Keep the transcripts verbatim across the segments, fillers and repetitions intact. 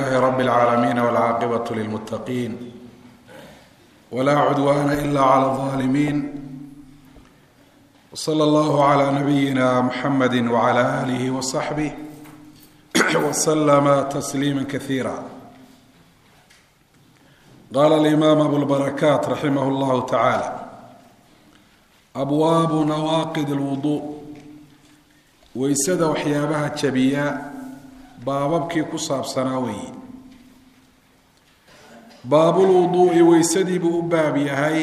لله رب العالمين والعاقبة للمتقين ولا عدوان إلا على الظالمين وصلى الله على نبينا محمد وعلى آله وصحبه وسلم تسليما كثيرا. قال الإمام أبو البركات رحمه الله تعالى: أبواب نواقض الوضوء waysada waxyaabaha jabiya baababkii ku saabsanaa weeye. baabul wuduu'i waysadii buu u baab yahay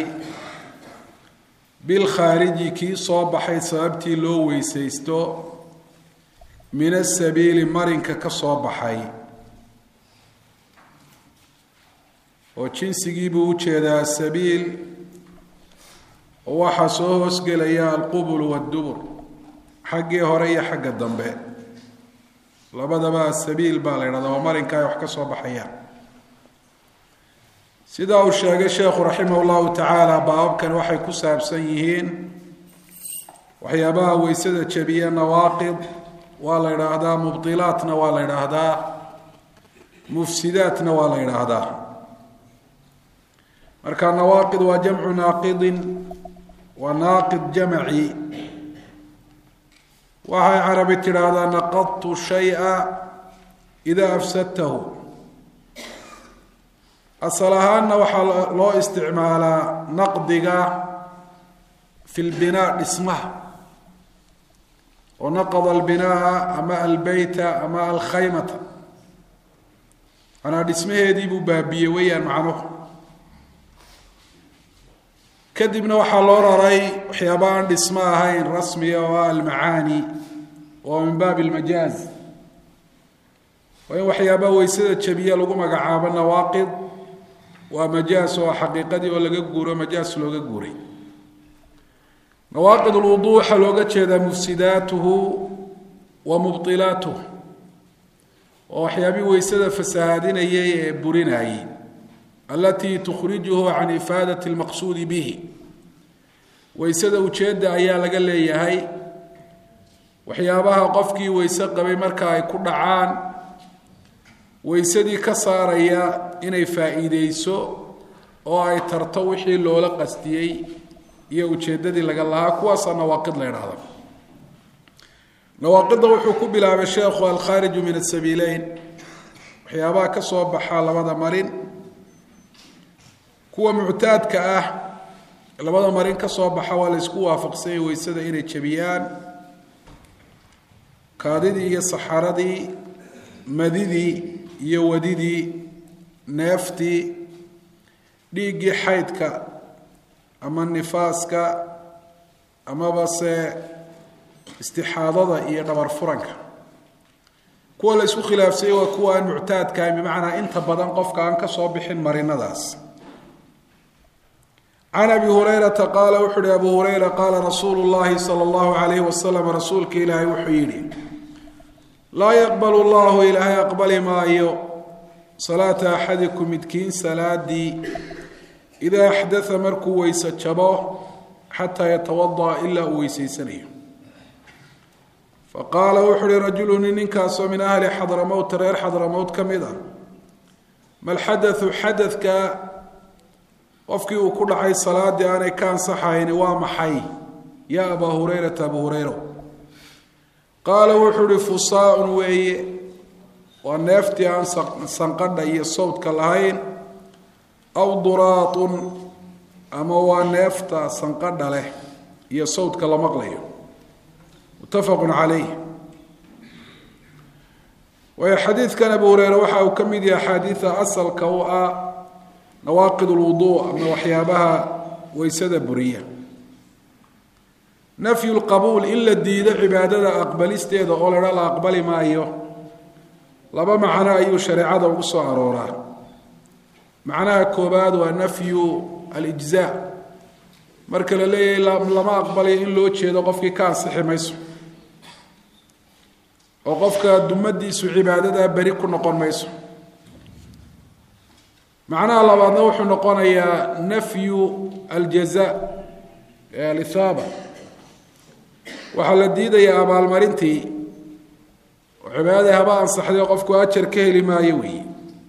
bil khaariji kii soo baxay sababtii loo weysaysto min asabiili marinka ka soo baxay oo jinsigii buu u jeedaa sabiil oo waxaa soo hoosgelaya alqubul waddubur, xaggii hore iyo xagga dambe labadaba sabiil baa la yidhahdaa, waa marinka ay wax ka soo baxayaan. sidaa uu sheegay sheekhu raximah llahu tacaala, baababkan waxay ku saabsan yihiin waxyaabaha weysada jabiya. nawaaqid waa la yidhaahdaa, mubdilaatna waa la yidhaahdaa, mufsidaatna waa la yidhaahdaa. marka nawaaqid waa jamcu naaqidin, waa naaqid jamaci. waxay carabi tidhaahdaa naqadtu shaya idaa afsadtahu. asal ahaanna waxaa loo isticmaalaa naqdiga fi lbinaa, dhismaha, oo naqada albinaa ama albeyta ama alkhaymata, manaa dhismaheedii buu baabiyey weeyaan macnuhu. kadibna waxaa loo raray waxyaaba aan dhismo ahayn rasmiga oo ah almacaani, oo min baabi almajaaz. waa in waxyaaba weysada jabiya lagu magacaabo nawaaqid, waa majaaz oo xaqiiqadii oo laga guuro majaaz looga guuray. nawaaqid alwuduu waxaa looga jeedaa mufsidaatuhu wa mubdilaatuhu, oo waxyaabii weysada fasahaadinayay ee burinayay, alatii tukhrijuhu can ifaadati lmaqsuudi bihi. weysada ujeedda ayaa laga leeyahay waxyaabaha qofkii weyse qabay marka ay ku dhacaan weysadii ka saaraya inay faa-iideyso oo ay tarto wixii loola qastiyey iyo ujeeddadii laga lahaa. kuwaasaa nawaaqid la ydhahda. nawaaqidda wuxuu ku bilaabay sheekhu alkhaariju min asabiileyn, waxyaabaha ka soo baxa labada marin. kuwa muctaadka ah labada marin ka soo baxa waa la isku waafaqsanyay weysada inay jabiyaan. kaadidii iyo saxaradii, madidii iyo wadidii, neeftii, dhiiggii xaydka ama nifaaska, amaba se istixaadada iyo dhabar furanka. kuwa la isku khilaafsanyay waa kuwa aan muctaadka ahayn, bimacnaa inta badan qofka aan ka soo bixin marinadaas. can abi hurayrata qaala wuxuu uhi abu hurayra qaala rasuulu llahi sala allahu calayhi wasalam, rasuulka ilaahay wuxuu yidhi: laa yaqbalu llahu ilaahay aqbali maayo salaata axadikum midkiin salaadii idaa axdatha markuu weyse jabo xataa yatawada'a ilaa uu weysaysanayo. faqaala wuxuu uhi rajulu nin ninkaasoo min ahli xadramowta reer xadramowt ka mid ah: mal xadathu xadadka qofkii uu ku dhacay salaadii aanay ka ansaxayni waa maxay yaa abaa hurayrata abu hurayro? qaala wuxuu uhi fusaa-un weeye, waa neeftii aan sanqadha iyo sawdka lahayn, aw duraatun, ama waa neefta sanqadha leh iyo sawdka la maqlayo. muttafaqun calayh. waayo xadiidkan abu hureyre waxa uu ka mid yahay axaadiida asalka u ah nawaaqid alwuduu ama waxyaabaha weysada buriya. nafyu lqabuul, in la diido cibaadada aqbalisteeda oo ladha la aqbali maayo, laba macno ayuu shareecada ugu soo arooraa. macnaha koobaad waa nafyu alijzaa, marka la leeyahay lama aqbalayo in loo jeedo qofkii ka ansixi mayso, oo qofka dumadiisu cibaadada beri ku noqon mayso. macnaha labaadna wuxuu noqonayaa nafyu aljaza, alihaaba, waxaa la diidayaa abaalmarintii oo cibaadada haba ansaxday qofku ajar ka heli maayo weeye.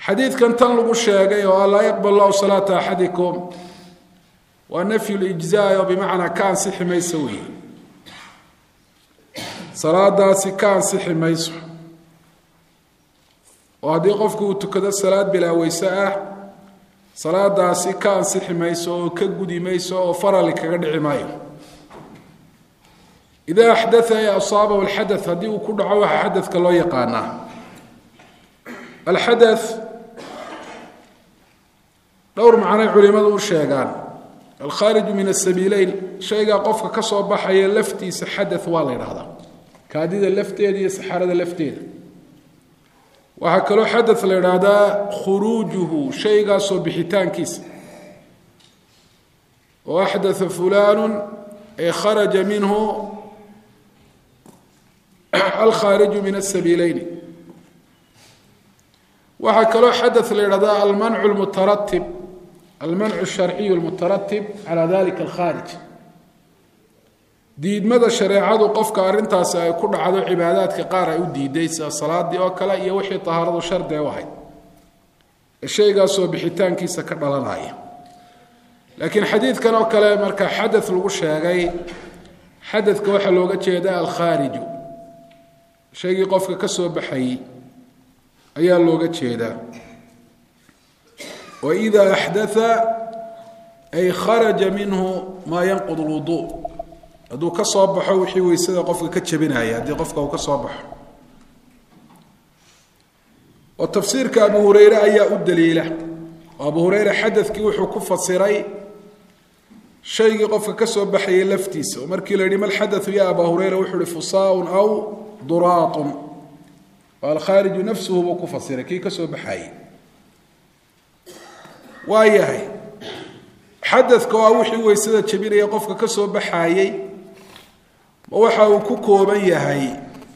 xadiidkan tan lagu sheegay oo laa yaqbal lahu salaata axadikum waa nafyu lijzaa oo bimacnaa ka ansixi mayso weeye salaadaasi ka ansixi mayso oo haddii qofku uu tukado salaad bilaa weyse ah salaadaasi ka ansixi mayso oo ka gudi mayso oo farali kaga dhici maayo idaa axdatha ay asaabahu alxadath haddii uu ku dhaco waxa xadadka loo yaqaanaa alxadath dhowr macnay culimadu u sheegaan alkhaariju min asabiileyn shaygaa qofka ka soo baxaya laftiisa xadath waa la yidhahdaa kaadida lafteeda iyo saxarada lafteeda waxaa kaloo xadath la yidhaahdaa khuruujuhu shaygaasoo bixitaankiisa oo axdatha fulaanu ay kharaja minhu alkhaariju min asabiileyni waxaa kaloo xadath la yidhahdaa almancu lmutaratib almancu sharciyu lmutaratib calaa dalika alkhaarij diidmada shareecadu qofka arrintaasi ay ku dhacdo cibaadaadka qaar ay u diiday sida salaadii oo kale iyo wixii tahaaradu shardi u ahayd ee shaygaasoo bixitaankiisa ka dhalanaya laakiin xadiidkan oo kale marka xadath lagu sheegay xadadka waxaa looga jeedaa alkhaariju shaygii qofka ka soo baxayey ayaa looga jeedaa waida axdatha ay kharaja minhu maa yanqud lwuduu hadduu ka soo baxo wixii weysada qofka ka jabinaya haddii qofka uu ka soo baxo oo tafsiirka abu hurayre ayaa u daliila oo abu hurayre xadadkii wuxuu ku fasiray shaygii qofka ka soo baxayay laftiisa oo markii la yidhi mal xadathu ya abaa hurayra wuxuu ihi fusaaun aw duraatun oo alkhaariju nafsuhu buu ku fasiray kii ka soo baxayey waa yahay xadadka waa wixii weysada jabinaya qofka ka soo baxayey ma waxa uu ku kooban yahay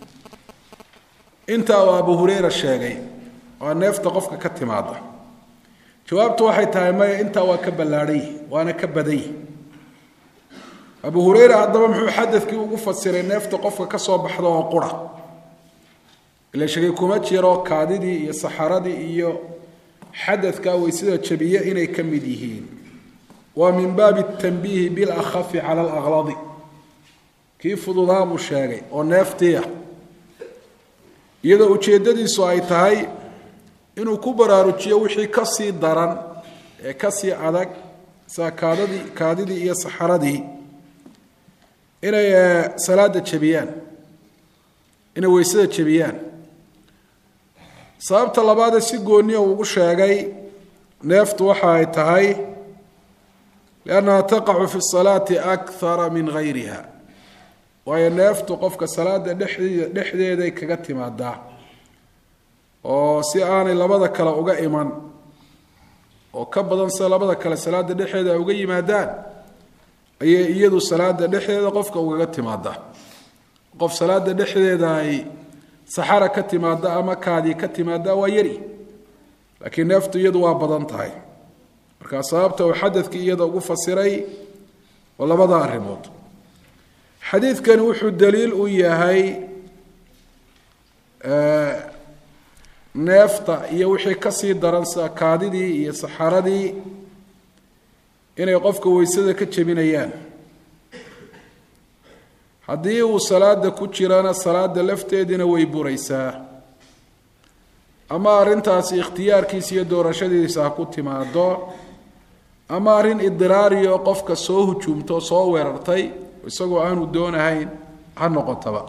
inta uu abu hurayra sheegay oo neefta qofka ka timaada jawaabtu waxay tahay maya intaa waa ka ballaadhay waana ka baday abu hurayra haddaba muxuu xadadkii ugu fasiray neefta qofka ka soo baxda oo qura ila sheegay kuma jiro kaadidii iyo saxaradii iyo xadadka weysada jabiye inay ka mid yihiin waa min baabi tanbiihi bilakhafi cala alakladi kii fududaa buu sheegay oo neeftiia iyadoo ujeeddadiisu ay tahay inuu ku baraarujiyo wixii ka sii daran ee ka sii adag sida kaadadii kaadidii iyo saxaradii inay salaada jabiyaan inay weysada jabiyaan sababta labaadee si gooniya ugu sheegay neeftu waxa ay tahay liannaha taqacu fi salaati akthara min gayriha waayo neeftu qofka salaada dhexdeeda dhexdeeday kaga timaadaa oo si aanay labada kale uga iman oo ka badan sida labada kale salaada dhexdeeda ay uga yimaadaan ayay iyadu salaada dhexdeeda qofka ugaga timaadaa qof salaada dhexdeeda ay saxara ka timaada ama kaadii ka timaada waa yari laakiin neeftu iyadu waa badan tahay markaa sababta uu xadadkii iyada ugu fasiray waa labada arrimood xadiidkani wuxuu daliil u yahay neefta iyo wixii kasii daran sida kaadidii iyo saxaradii inay qofka weysada ka jebinayaan haddii uu salaada ku jirana salaada lafteediina way buraysaa ama arrintaasi ikhtiyaarkiisa iyo doorashadiisa ha ku timaado ama arrin idiraariyo qofka soo hujuumto soo weerartay isagoo aanu doonahayn ha noqotaba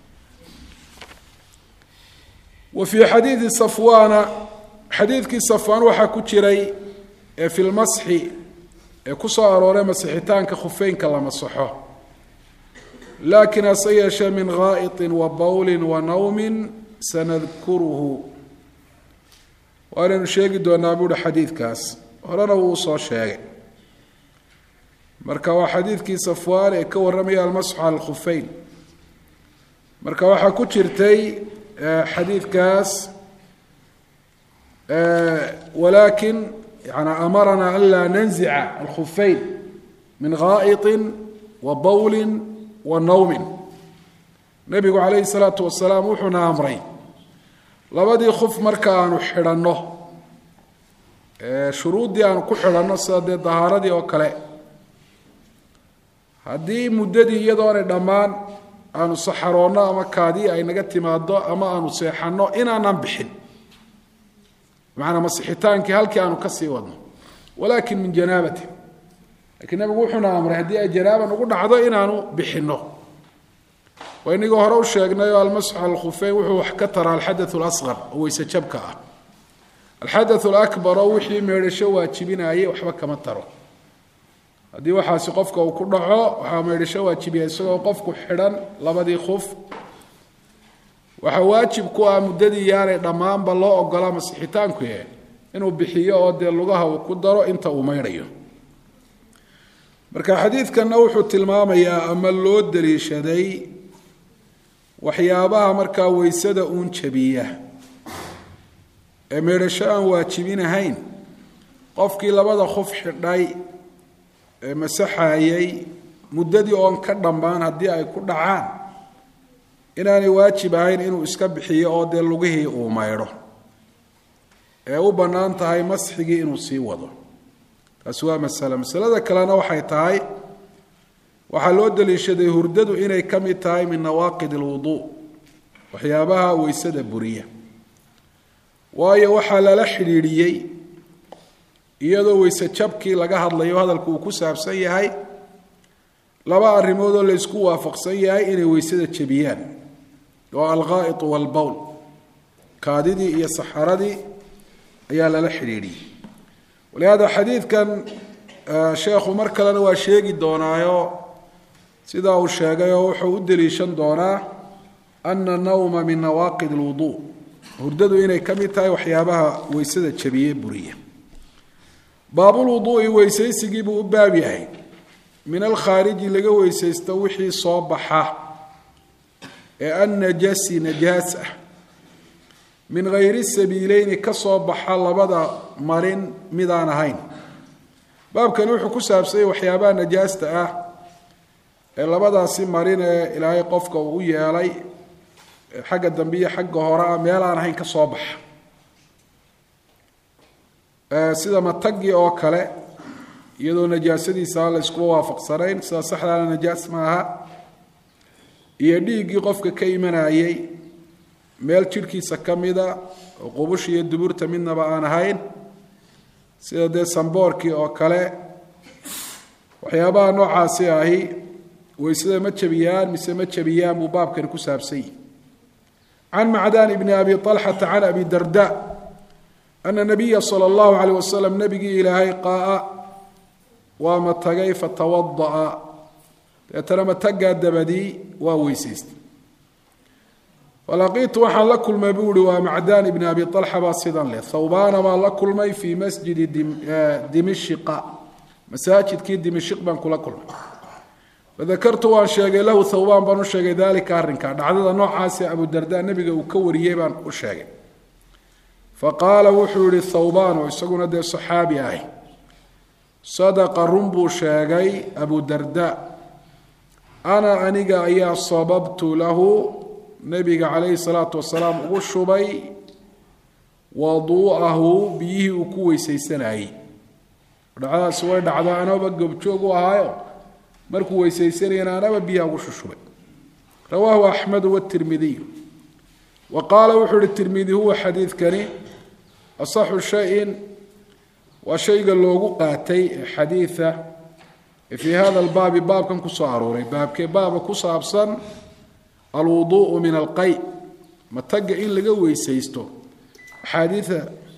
wa fii xadiidi safwaana xadiidkii safwaan waxaa ku jiray ee fi lmasxi ee ku soo arooray masixitaanka khufeynka la masaxo laakiin hase yeeshee min gaa'iطin wa bawlin wa nawmin sanadkuruhu waanaynu sheegi doonaa buuhi xadiidkaas horena wuu usoo sheegay marka waa xadiidkii safwaan ee ka warramaya almasxu cala alkhufeyn marka waxaa ku jirtay xadiidkaas walaakin yani amarana an laa nanzica alkhufeyn min gaa'iطin wa bawlin wa nawmin nebigu calayhi salaatu wasalaam wuxuuna amray labadii khuf marka aanu xidhanno shuruudii aan ku xidhanno sida dee dahaaradii oo kale haddii muddadii iyadoonay dhammaan aanu saxaroonno ama kaadii ay naga timaado ama aanu seexanno inaanan bixin bimacnaa masixitaankii halkii aanu ka sii wadno walaakin min janaabati lakiin nabigu wuxuuna amray haddii ay janaaba nagu dhacdo inaanu bixinno waa inagii hore u sheegnay oo almasxu cala alkhufeyn wuxuu wax ka tara alxadath alasqar oo weyse jabka ah alxadath alakbar oo wixii meedhasho waajibinayay waxba kama taro haddii waxaasi qofka uu ku dhaco waxaa meedhasho waajibiya isagoo qofku xidhan labadii khuf waxaa waajib ku ah muddadii yaanay dhammaanba loo ogolaa masixitaanku yahay inuu bixiyo oo dee lugaha uu ku daro inta uu maydhayo marka xadiidkanna wuxuu tilmaamayaa ama loo daliishaday waxyaabaha markaa weysada uun jabiya ee meedhasho aan waajibinahayn qofkii labada khuf xidhay ee masaxayay muddadii oon ka dhammaan haddii ay ku dhacaan inaanay waajib ahayn inuu iska bixiyo oo dee lugihii uu maydho ee u bannaan tahay masxigii inuu sii wado taasi waa masale masalada kalena waxay tahay waxaa loo daliishaday hurdadu inay ka mid tahay min nawaaqid alwuduu waxyaabaha weysada buriya waayo waxaa lala xidhiidhiyey iyadoo weyse jabkii laga hadlayo hadalku uu ku saabsan yahay laba arrimood oo la isku waafaqsan yahay inay weysada jabiyaan oo alghaa'it walbowl kaadidii iyo saxaradii ayaa lala xidhiidhiyey walihaada xadiidkan sheekhu mar kalena waa sheegi doonaayo sidaa uu sheegay oo wuxuu u daliishan doonaa ana nawma min nawaaqid alwuduu hurdadu inay ka mid tahay waxyaabaha weysada jabiye buriya baabulwuduu'i weysaysigii buu u baab yahay min alkhaariji laga weysaysto wixii soo baxa ee annajasi najaas ah min hayri sabiileyni ka soo baxa labada marin midaan ahayn baabkani wuxuu ku saabsanyay waxyaabaha najaasta ah ee labadaasi marin ee ilaahay qofka uu u yeelay xagga dambe iyo xagga hore ah meel aan ahayn ka soo baxa sida matagii oo kale iyadoo najaasadiisa la isku waafaqsanayn sida saxdaana najaas maaha iyo dhiiggii qofka ka imanayay meel jidhkiisa ka mida oo qubush iyo duburta midnaba aan ahayn sida dee samboorkii oo kale waxyaabaha noocaasi ahi weysada ma jabiyaan mise ma jabiyaan buu baabkani ku saabsan yahi can macdaan ibni abi طalxata can abi darda ana nabiya sala allahu calayh wasalam nabigii ilaahay qaaa waa matagay fatawada'a deetana matagaa dabadii waa weysaystay falaqiitu waxaan la kulmay buu ihi waa macdaan ibni abi alxa baa sidan leh thawbaana baan la kulmay fii masjidi dimishiqa masaajidkii dimishiq baan kula kulmay fadakartu waan sheegay lahu thawbaan baan u sheegay daalika arrinkaa dhacdada noocaasi abudarda nebiga uu ka wariyey baan u sheegay faqaala wuxuu yihi thawbaan oo isaguna dee saxaabi ahy sadaqa run buu sheegay abudarda ana aniga ayaa sababtu lahu nebiga calayhi salaatu wasalaam ugu shubay waduu'ahu biyihii uu ku weysaysanayey dhacdaasi way dhacdaa anaba gobjoog u ahaayo markuu weysaysanayana anaba biyaha ugu shushubay rawaahu axmedu watirmidiyu wa qaala wuxuu uhi tirmidi huwa xadiidkani asaxu shayin waa shayga loogu qaatay xadiida fii hada albaabi baabkan kusoo arooray baabkee baaba ku saabsan alwuduu'u min alqay mataga in laga weysaysto axaadiia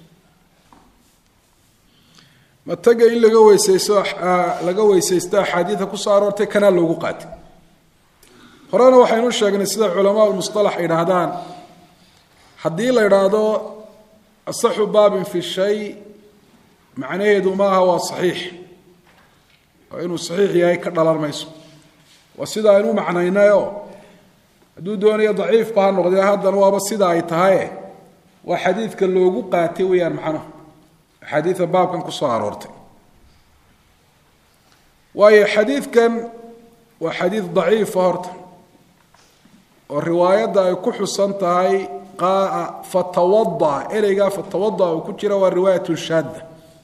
mataga in laga weysaysto laga weysaysto axaadiida kusoo aroortay kanaa loogu qaatay horena waxaynu sheegnay sida culamaa lmusalax idhaahdaan haddii la idhaahdo asaxu baabin fi shay macnaheedu maaha waa saxiix oo inuu saxiix yahay ka dhalan mayso waa sida aynu macnaynayo hadduu doonayo daciifba ha noqdee haddana waaba sida ay tahaye waa xadiidka loogu qaatay weyaan macnuhu axaadiida baabkan kusoo aroortay waayo xadiidkan waa xadiid daciifa horta oo riwaayadda ay ku xusan tahay qaaa fatawada ereygaa fatawada uu ku jira waa riwaayat shaadda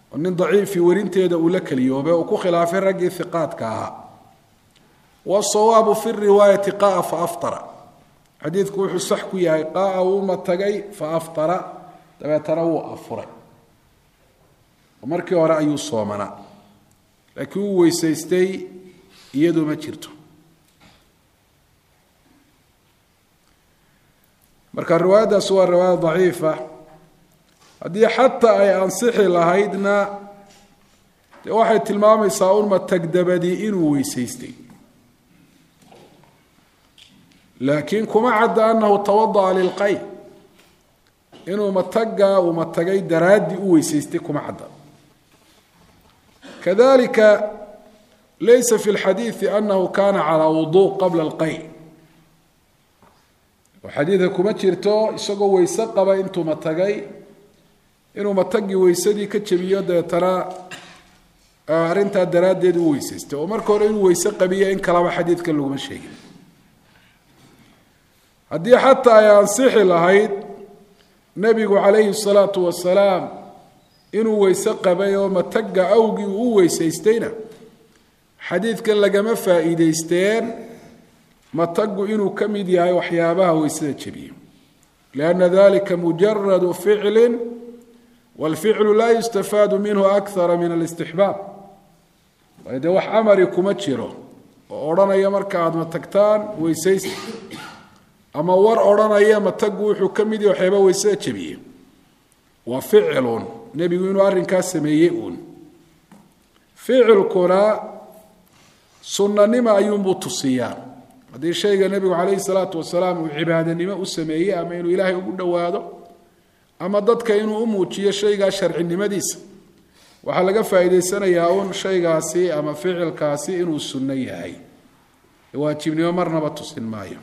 nin daciifi warinteeda uu la keliyoobay oo ku khilaafay raggii hiqaadka ahaa wasawaabu fi riwaayati qaa fa aftara xadiidku wuxuu sax ku yahay qaa wuu matagay fa aftara dabeetana wuu afuray markii hore ayuu soomanaa laakiin uu weysaystay iyadu ma jirto marka riwaayadaas waa riwaaya daciifa haddii xataa ay ansixi lahaydna dee waxay tilmaamaysaa un matag dabadii inuu weysaystay laakiin kuma cadda annahu tawada'a lilqay inuu matagaa uu matagay daraaddii u weysaystay kuma cadda kadalika laysa fi lxadiidi annahu kana calaa wuduu qabla alqay oo xadiidka kuma jirto isagoo weyse qaba intuu matagay inuu matagii weysadii ka jabiyo dabeetana arrintaa daraaddeed u weysaystay oo marka hore inuu weyse qabiyo in kalaba xadiidkan laguma sheegin haddii xataa ay ansixi lahayd nebigu calayhi salaatu wasalaam inuu weyse qabay oo mataga awgii uu u weysaystayna xadiidkan lagama faa'iidaysteen matagu inuu ka mid yahay waxyaabaha weysada jabiyo lianna dalika mujaradu ficlin waalficlu laa yustafaadu minhu akara min alistixbaab waayo dee wax amari kuma jiro oo odhanaya marka aada matagtaan weysaysta ama war odhanaya matagu wuxuu ka mid yahay waxyaaba weysada jabiye waa ficilun nebigu inuu arrinkaas sameeyey uun ficilkuna sunnanimo ayuunbuu tusiyaa haddii shayga nebigu calayhi salaatu wasalaam uu cibaadanimo u sameeyey ama inuu ilaahay ugu dhowaado ama dadka inuu u muujiyo shaygaa sharcinimadiisa waxaa laga faa'iidaysanayaa un shaygaasi ama ficilkaasi inuu sunno yahay waajibnimo marnaba tusin maayo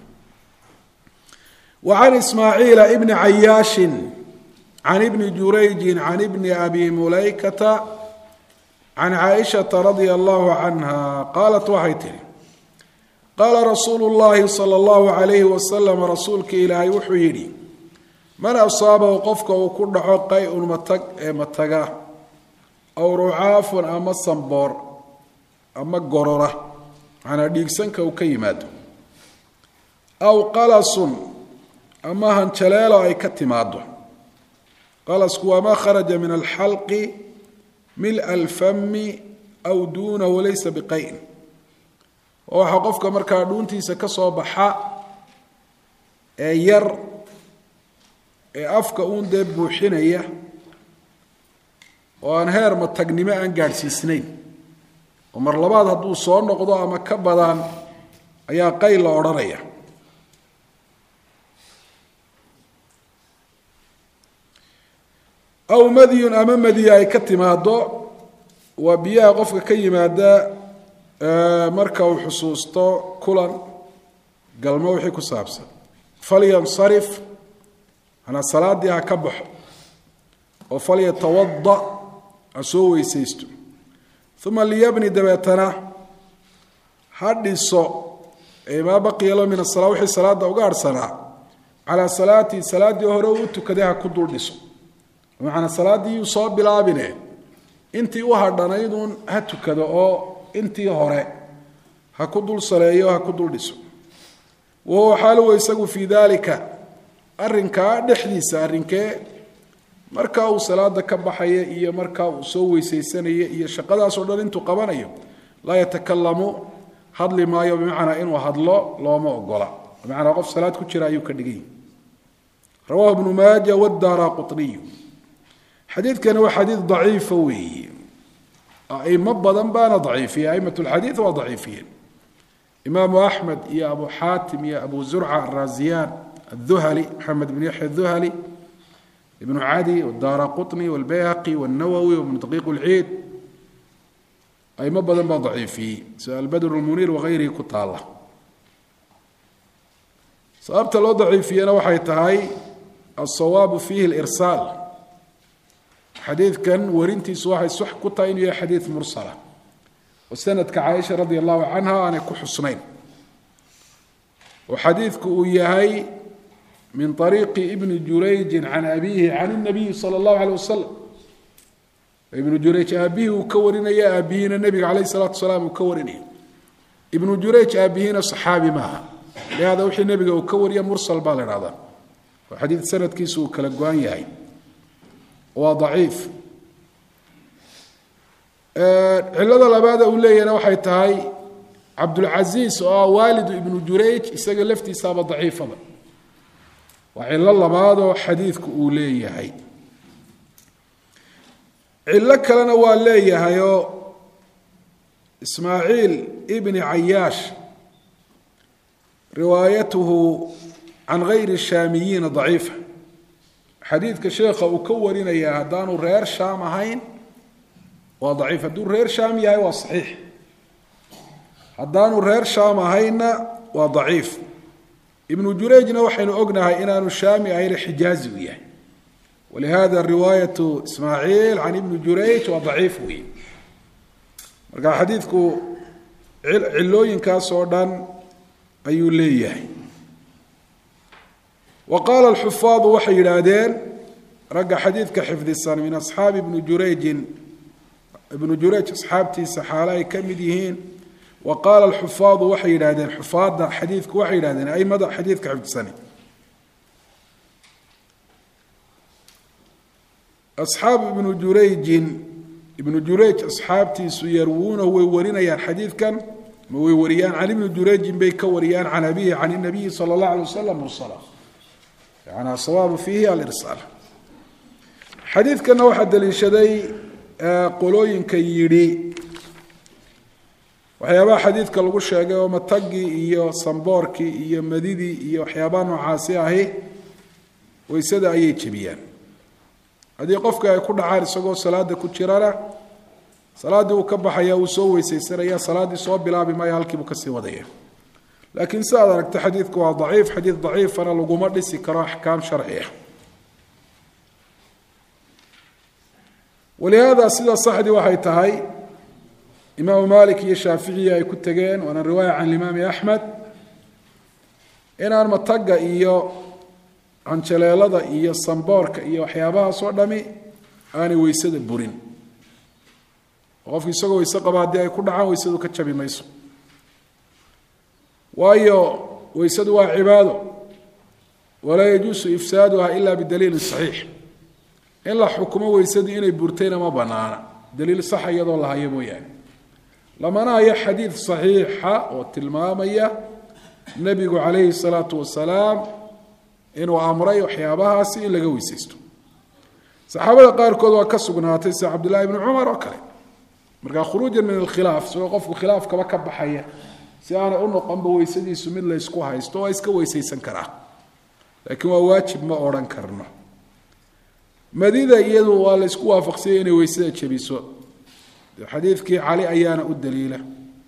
وعن إسماعيل بن عياش عن ابن جريج عن ابن أبي مليكة عن عائشة رضي الله عنها قالت waxay tihi قال رسول الله صلى الله عليه وسلم رasuulka ilaahay wuxuu yidhi man أصاaبه qofka uu ku dhaco qay-un matag ee mataga aw rucaafun ama samboor ama gorora manaa dhiigsanka uu ka yimaado aw qalasun ama hanjaleelo ay ka timaado qalasku waa maa kharaja min alxalqi mil alfami aw duunahu laysa biqayn oo waxaa qofka markaa dhuuntiisa ka soo baxa ee yar ee afka uun dee buuxinaya oo aan heer matagnimo aan gaadhsiisnayn oo mar labaad hadduu soo noqdo ama ka badaan ayaa qayl la odhanaya aw madyun ama madiya ay ka timaado waa biyaha qofka ka yimaada marka uu xusuusto kulan galmo wixii ku saabsan falyansarif anaa salaadii ha ka baxo oo falyatawada ha soo weysaysto uma liyabni dabeetana ha dhiso maa baqiya lo min asala wixii salaada uga harhsanaa calaa salaatii salaaddii hore uu tukaday ha ku dul dhiso bimacnaa salaaddii yuu soo bilaabine intii u hadhanayduun ha tukado oo intii hore ha ku dul saleeyo ha ku dul dhiso wahuwa xaaluhu isagu fii daalika arrinkaa dhexdiisa arrinkee markaa uu salaada ka baxaya iyo markaa uu soo weysaysanaya iyo shaqadaasoo dhan intuu qabanayo laa yatakalamu hadli maayo bimacnaa inuu hadlo looma ogola bimacnaa qof salaad ku jira ayuu ka dhigay rawahu ibnu maaja wadaara quطniyu xadiidkani waa xadiid daciifa weeye aimo badan baana daciifiye aimat lxadiid waa daciifiyeen imaamu axmed iyo abu xaatim iyo abu zurca araasiyaan الذهلي محمد بن يحيى الذهلي ابن عدي والدار قطني والبيهقي والنووي وابن دقيق العيد أي مبدا با ضعيفي سأل بدر المنير وغيره كتالة صابت لو ضعيفي أنا وحي تهي الصواب فيه الإرسال حديث كان ورنتي سواحي سح كتاين يا حديث مرسلة وسند كعائشة رضي الله عنها أنا كحسنين وحديثك وياهي من طريق ابن جريج عن أبيه عن النبي صلى الله عليه وسلم ibnu jurayj aabihii uu ka warinaya aabihiina nebiga calayhi salaatu wasalaam uu ka warinaya ibnu jurayj aabihiina saxaabi maaha lihada wixii nebiga uu ka wariya mursal baa la idhahdaa waa xadiid sanadkiisu uu kala go-an yahay waa daciif cilada labaada uu leeyahna waxay tahay cabdulcasiis oo ah waalidu ibnu jurayj isaga laftiisaaba daciifaba waa cilo labaadoo xadiidku uu leeyahay cilo kalena waa leeyahayoo ismaaciil ibni cayaash riwaayatuhu can gayri shaamiyiina daciifa xadiidka sheekha uu ka warinayaa haddaanu reer shaam ahayn waa daciif hadduu reer shaam yahay waa saxiix haddaanu reer shaam ahaynna waa daciif ibnu jurayjna waxaynu ognahay inaanu shaami ahayna xijaazi u yahay walihada riwaayatu ismaaciil can ibni jurayj waa daciif weeye marka xadiidku cilooyinkaas oo dhan ayuu leeyahay wa qaala alxufaadu waxay yidhaahdeen ragga xadiidka xifdisan min asxaabi ibni jurayjin ibnu jurayj asxaabtiisa xaale ay ka mid yihiin wa qaala alxufaadu waxay yidhahdeen xufaadda xadiidku waxay yidhahdeen aimada xadiidka xifdisani asxaabu ibnu jurayjin ibnu jurayj asxaabtiisu yarwuunahu way warinayaan xadiidkan ma way wariyaan can ibni jurayjin bay ka wariyaan can abihi can inabiyi sala allahu alay wasalam mursala yani asawaabu fiihi alirsaal xadiidkanna waxaa daliishaday qolooyinka yidhi waxyaabaha xadiidka lagu sheegay oo matagii iyo samboorkii iyo madidii iyo waxyaabaha noocaasi ahi waysada ayay jebiyaan haddii qofka ay ku dhacaan isagoo salaada ku jirana salaaddii uu ka baxaya uu soo weysaysanaya salaaddii soo bilaabi maayo halkiibuu kasii wadaya laakiin si aad aragta xadiidku waa daciif xadiid daciifana laguma dhisi karo axkaam sharci ah walihaada sida saxdii waxay tahay imaamu malik iyo shaaficiya ay ku tegeen waana riwaaya can imaami axmed inaan mataga iyo canjaleelada iyo samboorka iyo waxyaabahaas oo dhami aanay weysada burin qofki isagoo weyse qaba haddii ay ku dhacaan weysadu ka jabi mayso waayo weysadu waa cibaado walaa yajuusu ifsaaduha ila bidaliilin saxiix in la xukumo weysadu inay burtayna ma banaana daliil saxa iyadoo la hayo mooyaane lamana hayo xadiid saxiixa oo tilmaamaya nebigu calayhi salaatu wasalaam inuu amray waxyaabahaasi in laga weysaysto saxaabada qaarkood waa ka sugnaatay sida cabdullahi ibni cumar oo kale markaa khuruujan min alkhilaaf isagoo qofku khilaafkaba ka baxaya si aanay u noqonba weysadiisu mid la ysku haysto waa iska weysaysan karaa laakiin waa waajib ma odhan karno madida iyadu waa la isku waafaqsiyay inay weysada jebiso xadiidkii cali ayaana u daliila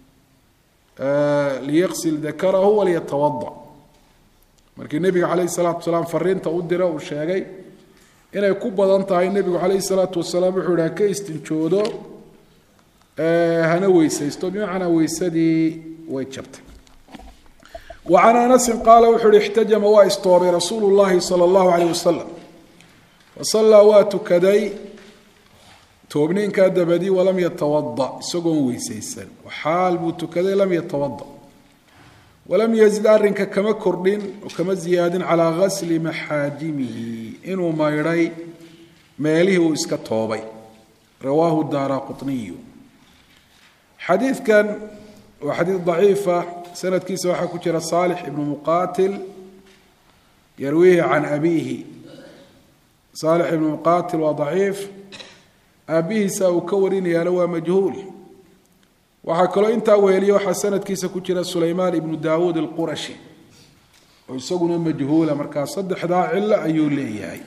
liyaqsil dakarahu waliyatawada markii nebiga calayhi salaatu wasalaam fariinta u dira uu sheegay inay ku badan tahay nebigu calayhi salaatu wasalaam wuxuu ihi haka istinjoodo hana weysaysto bimacnaa weysadii way jabtay wa can anasin qaala wuxuu ihi ixtajama waa istoobay rasuulu llahi sala allahu calayh wasalam fasallaa waa tukaday toobniinkaa dabadii walam yatawada isagoon weysaysan xaal buu tukaday lam yatawada walam yazid arrinka kama kordhin oo kama ziyaadin calaa gasli maxaajimihi inuu maydhay meelihii uu iska toobay rawaahu daara quطniyu xadiidkan waa xadiid daciifa sanadkiisa waxaa ku jira saalix ibnu muqaatil yarwiihi can abiihi saalix ibnu muqaatil waa daciif aabihiisa uu ka warinayaana waa majhuul waxaa kaloo intaa weeliya waxaa sanadkiisa ku jira sulaymaan ibnu daawuud alqurashi oo isaguna majhuula markaa saddexdaa cilo ayuu leeyahay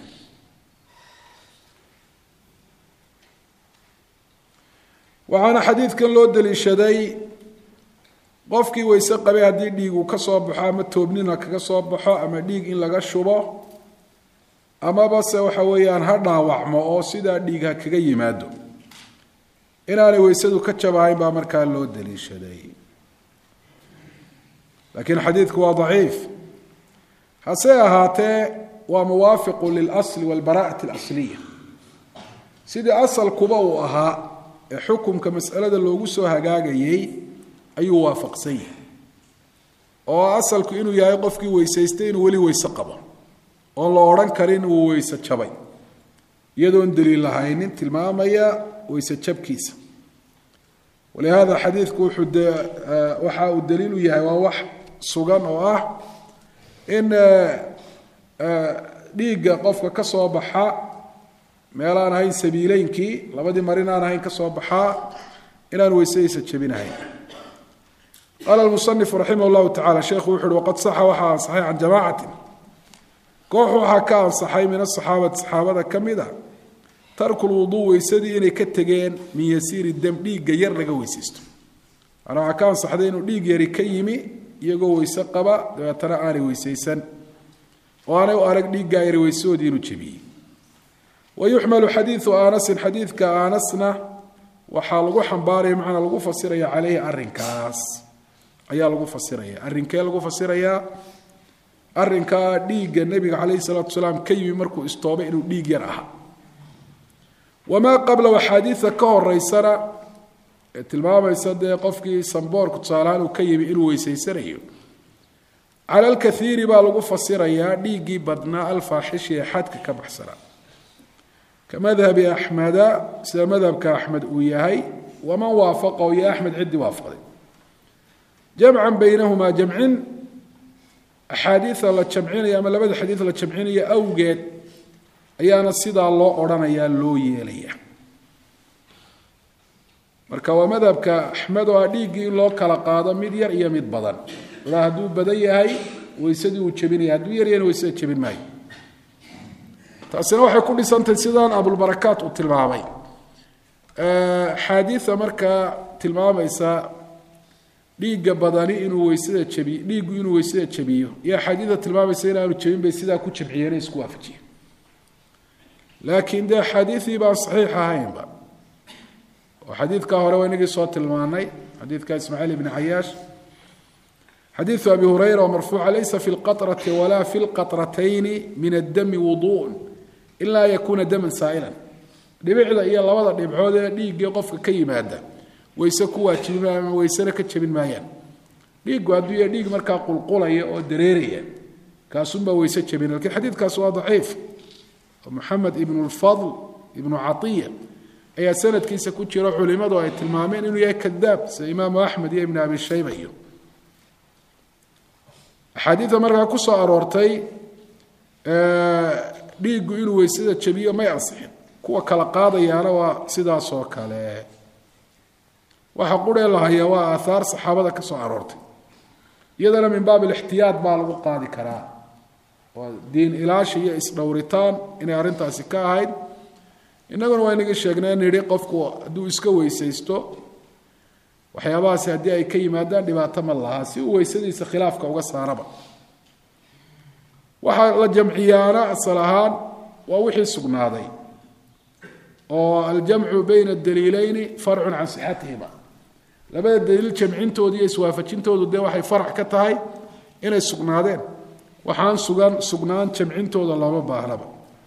waxaana xadiidkan loo daliishaday qofkii weyse qabay haddii dhiig uu ka soo baxo ama toobnina kaga soo baxo ama dhiig in laga shubo amaba se waxa weeyaan ha dhaawacmo oo sidaa dhiig ha kaga yimaado inaanay weysadu ka jabahayn baa markaa loo daliishaday laakiin xadiidku waa daciif hase ahaatee waa muwaafiqu lilasli walbaraa'ati alasliya sidii asalkuba uu ahaa ee xukunka mas'alada loogu soo hagaagayay ayuu waafaqsan yahay oo asalku inuu yahay qofkii weysaystay inuu weli weyse qabo oo la oran karin uu weyse jabay iyadoon daliil lahaynin tilmaamaya weyse jabkiisa ولهذا حديثك وحد وحا الدليل يهي ووح سغان او اه ان dhiiga qofka ka soo baxa meelaan ahayn sabiileynkii labadii marin aan ahayn ka soo baxa inaan weysaysa jabinahayn قال المصنف رحمه الله تعالى شيخ وحد وقد صح وحا صحيح عن جماعة كوحو حكا صحيح من الصحابة صحابة كمدا ترك الوضوء ويسدي إني كتجين من يسير الدم dhiiga yar laga weysaysto أنا حكا صحيح إنه dhiig yari ka yimi iyagoo weyse qaba dabeetana aanay weysaysan وأنا أرق ديجا يرويسود ينجبي ويحمل حديث آنس حديث كآنسنا وحال وحن باري معنا الغوفة السرية عليه الرنكاس أيا الغوفة السرية الرنكا الغوفة السرية الرنكا ديجا النبي عليه الصلاة والسلام كي يمركو استوبئ إنه ديجا راها وما قبل وحديث كور ريسرة تلمام يصدق قفكي صنبور كتصالان وكي إنه ويسيسريه على الكثير بالغو فسريا ديغي بدنا الفاحش حدك كبحسرا كمذهب احمد سير مذهب كاحمد وياهي ومن وافقه يا احمد عدي وافقه جمعا بينهما جمع احاديث لا جمعين يا لبد حديث لا جمعين يا اوجد ايانا سيدا الله اورانيا لو ييليا marka waa madhabka Ahmed oo dhiigi loo kala qaado mid yar iyo mid badan la haduu badan yahay weysadii uu jabinay haduu yar yahay weysada jabin maayo taasina waxay ku dhisantay sidaan Abu Barakat uu tilmaamay ee xadiisa marka tilmaamaysa dhiiga badani inuu weysada jabiyo dhiigu inuu weysada jabiyo iyo xadiisa tilmaamaysa inaanu jabin bay sida ku jabciyeen isku waafajiyeen laakiin da xadiisi ba saxiix ahayn ba وحديث كهره ونجي صوت الماني حديث كاسماعيل بن عياش حديث أبي هريرة مرفوع ليس في القطرة ولا في القطرتين من الدم وضوء إلا يكون دما سائلا لبعض إيا الله وضع لبعوده ليق يقف كي مادة ويسكوا تشبين ويسرك تشبين مايان ليق وادوية ليق مركا قلقلة ودريرية كاسمبا ويسك تشبين لكن حديث كاسوا ضعيف محمد ابن الفضل ابن عطية أي سنة كيسا كنت يروح علماء وهي تلمامين إنه يهي كذاب إمام أحمد ابن أبي الشيبة حديث مرة كسا أرورتي ليقو إنه ويسيدة شبيه ما يصحي كوا كلا قاضي ياروا سيدا صوكا له وحقول الله هي وآثار صحابة كسا أرورتي يدنا من باب الاحتياط بالغو قاضي كرا ودين إلاشي إسنوريتان إنه أرنتا سكاهيد inaguna waa inaga sheegnaa in yiri qofku haduu iska weysaysto waxyaabahaas hadii ay ka yimaadaan dhibaato ma laha si uu weysadiisa khilaafka uga saaraba waxa la jamciyaana asalahan waa wixii sugnaaday oo al-jam'u bayna ad-daliilayn far'un an sihhatihima labada daliil jamcintooda iyo iswaafajintoodu de waxay farac ka tahay inay sugnaadeen waxaan sugan sugnaan jamcintooda lama baahnaba